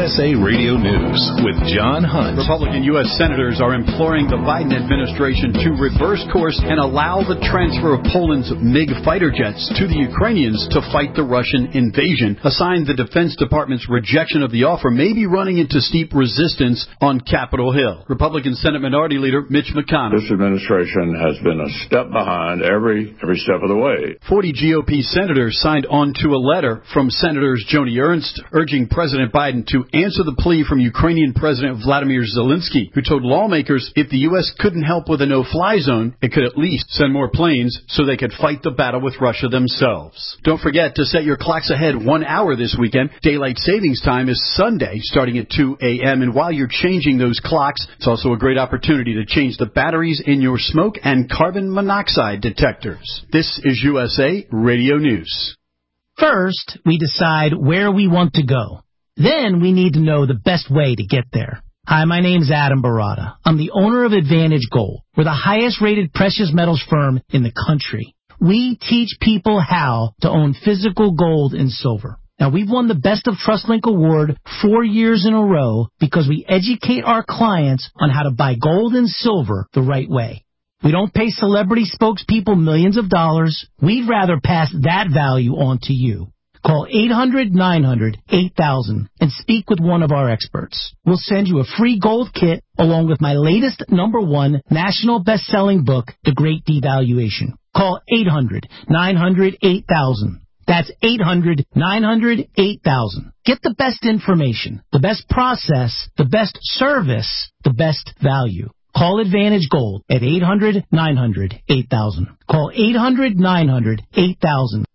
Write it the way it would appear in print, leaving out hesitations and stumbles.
USA Radio News with John Hunt. Republican U.S. senators are imploring the Biden administration to reverse course and allow the transfer of Poland's MiG fighter jets to the Ukrainians to fight the Russian invasion, a sign the Defense Department's rejection of the offer may be running into steep resistance on Capitol Hill. Republican Senate Minority Leader Mitch McConnell. This administration has been a step behind every step of the way. 40 GOP senators signed on to a letter from Senators Joni Ernst urging President Biden to answer the plea from Ukrainian President Vladimir Zelensky, who told lawmakers if the U.S. couldn't help with a no-fly zone, it could at least send more planes so they could fight the battle with Russia themselves. Don't forget to set your clocks ahead 1 hour this weekend. Daylight savings time is Sunday, starting at 2 a.m. And while you're changing those clocks, it's also a great opportunity to change the batteries in your smoke and carbon monoxide detectors. This is USA Radio News. First, we decide where we want to go. Then we need to know the best way to get there. Hi, my name's Adam Barata. I'm the owner of Advantage Gold. We're the highest-rated precious metals firm in the country. We teach people how to own physical gold and silver. Now, we've won the Best of TrustLink Award 4 years in a row because we educate our clients on how to buy gold and silver the right way. We don't pay celebrity spokespeople millions of dollars. We'd rather pass that value on to you. Call 800-900-8000 and speak with one of our experts. We'll send you a free gold kit along with my latest #1 national best-selling book, The Great Devaluation. Call 800-900-8000. That's 800-900-8000. Get the best information, the best process, the best service, the best value. Call Advantage Gold at 800-900-8000. Call 800-900-8000.